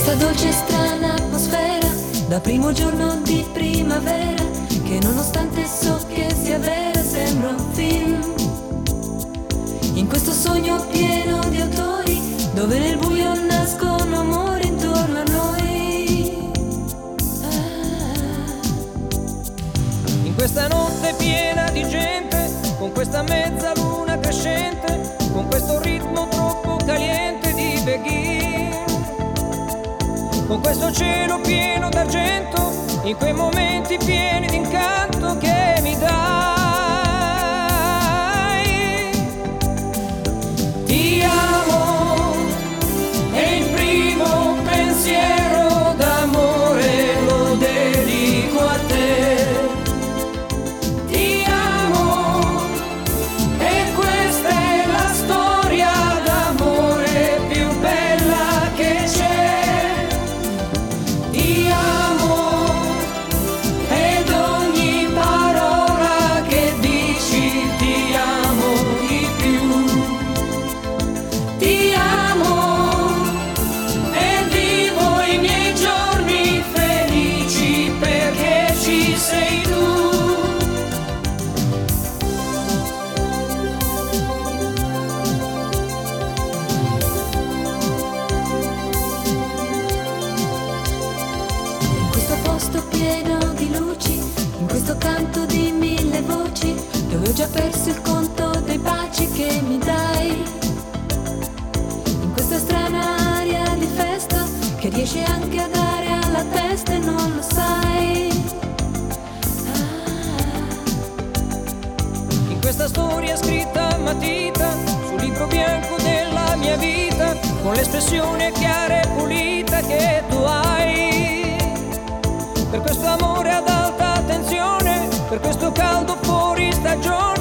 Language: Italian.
questa dolce e strana atmosfera da primo giorno di primavera, che nonostante so che sia vera sembra un film. In questo sogno pieno di autori, dove nel buio nascono amori intorno a noi. In questa notte piena di gente, con questa mezzaluna crescente, con questo ritmo troppo caliente di Begin, con questo cielo pieno d'argento, in quei momenti pieni d'incanto che mi dai. Ti amo, è il primo pensiero d'amore, lo dedico a te. Ti amo, e questa è la storia d'amore più bella che c'è. Ti amo, ed ogni parola che dici ti amo di più. Ti amo, e vivo i miei giorni felici perché ci sei tu. In questo posto pieno di luci, in questo canto di mille voci, dove ho già perso il conto dei baci che mi dai. In questa strana aria di festa, che riesci anche a dare alla testa e non lo sai. In questa storia scritta a matita, sul libro bianco della mia vita, con l'espressione chiara e pulita che tu hai. Per questo amore ad alta tensione, per questo caldo fuori stagione,